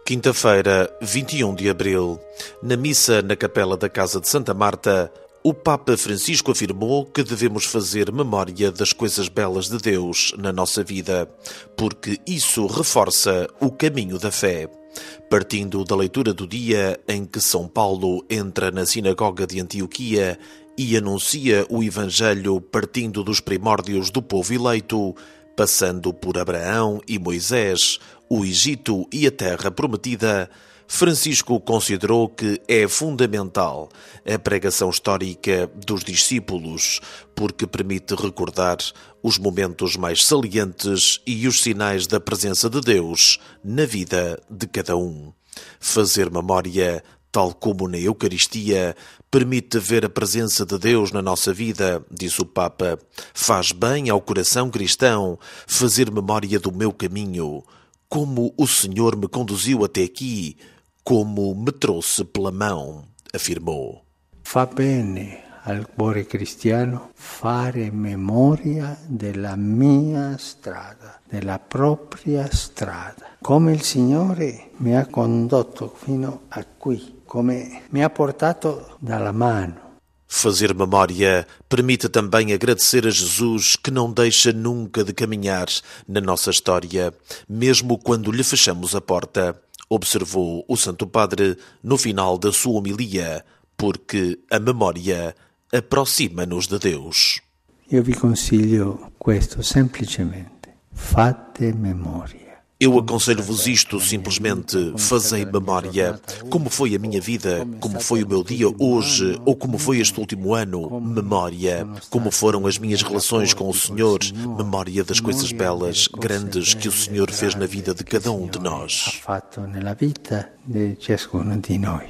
Quinta-feira, 21 de abril. Na missa na capela da Casa de Santa Marta, o Papa Francisco afirmou que devemos fazer memória das coisas belas de Deus na nossa vida, porque isso reforça o caminho da fé. Partindo da leitura do dia em que São Paulo entra na sinagoga de Antioquia e anuncia o Evangelho partindo dos primórdios do povo eleito, passando por Abraão e Moisés, o Egito e a Terra Prometida, Francisco considerou que é fundamental a pregação histórica dos discípulos, porque permite recordar os momentos mais salientes e os sinais da presença de Deus na vida de cada um. Fazer memória, tal como na Eucaristia, permite ver a presença de Deus na nossa vida, disse o Papa. Faz bem ao coração cristão fazer memória do meu caminho, como o Senhor me conduziu até aqui, como me trouxe pela mão, afirmou. Fa bene al cuore cristiano fare memoria della mia strada, della propria strada. Come il Signore mi ha condotto fino a qui, come mi ha portato dalla mano. Fazer memória permite também agradecer a Jesus que não deixa nunca de caminhar na nossa história, mesmo quando lhe fechamos a porta, observou o Santo Padre no final da sua homilia, porque a memória aproxima-nos de Deus. Eu vi consiglio questo semplicemente: fate memoria. Eu aconselho-vos isto, simplesmente fazei memória. Como foi a minha vida, como foi o meu dia hoje, ou como foi este último ano, memória. Como foram as minhas relações com o Senhor, memória das coisas belas, grandes que o Senhor fez na vida de cada um de nós.